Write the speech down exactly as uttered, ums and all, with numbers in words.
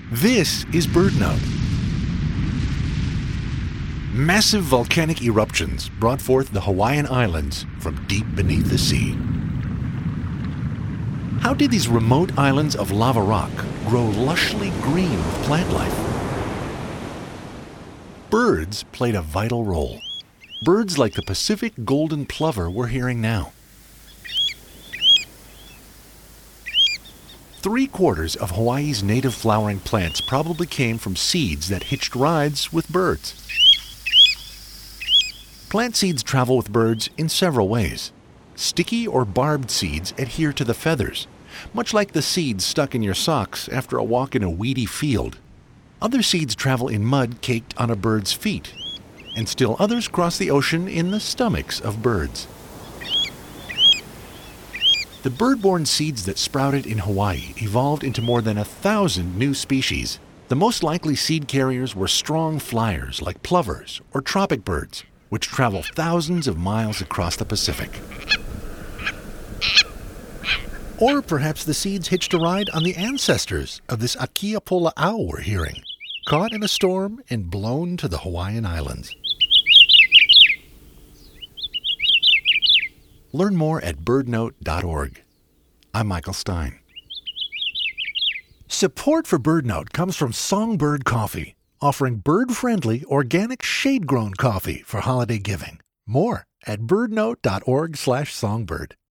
This is BirdNote. Massive volcanic eruptions brought forth the Hawaiian Islands from deep beneath the sea. How did these remote islands of lava rock grow lushly green with plant life? Birds played a vital role. Birds like the Pacific golden plover we're hearing now. Three-quarters of Hawaii's native flowering plants probably came from seeds that hitched rides with birds. Plant seeds travel with birds in several ways. Sticky or barbed seeds adhere to the feathers, much like the seeds stuck in your socks after a walk in a weedy field. Other seeds travel in mud caked on a bird's feet, and still others cross the ocean in the stomachs of birds. The bird-borne seeds that sprouted in Hawaii evolved into more than a thousand new species. The most likely seed carriers were strong flyers like plovers or tropic birds, which travel thousands of miles across the Pacific. Or perhaps the seeds hitched a ride on the ancestors of this Akiapola'au we're hearing, caught in a storm and blown to the Hawaiian Islands. Learn more at bird note dot org. I'm Michael Stein. Support for BirdNote comes from Songbird Coffee, offering bird-friendly, organic, shade-grown coffee for holiday giving. More at bird note dot org slash songbird.